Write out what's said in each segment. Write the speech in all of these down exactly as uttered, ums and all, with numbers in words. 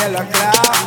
yellow claw.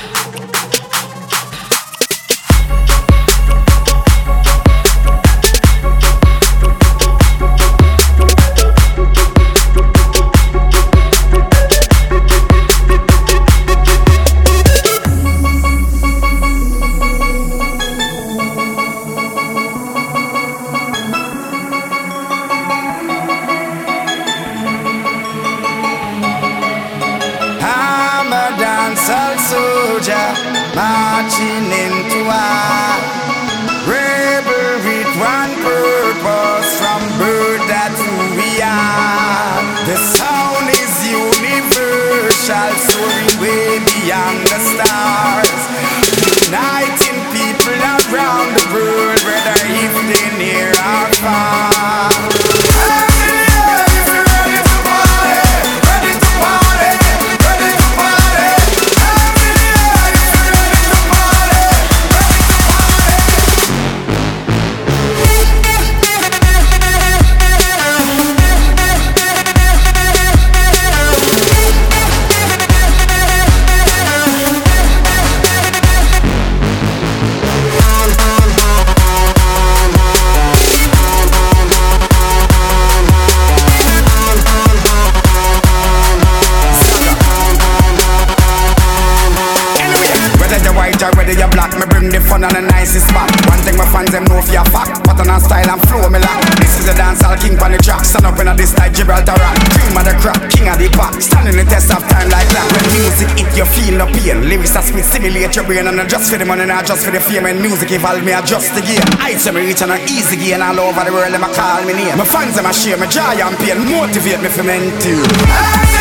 Marching into a rebel with one purpose, from birth that who we are. The sound is universal, soaring way beyond the stars, uniting people around the world, whether if they near or far. Whether you're black, me bring the fun on the nicest spot. One thing my fans them know for your fact, pattern and style and flow me like. This is a dancehall king on the track, stand up in a this like Gibraltar rock. Cream of the crop, king of the pop, standing the test of time like that. When music hit you feel no pain, lyrics that spit stimulate your brain, and not just for the money, not just for the fame. And music evolve me, adjust the game. I say me reach on an easy gain all over the world, them a call me name. My fans them a share, my joy and pain, motivate me for men too.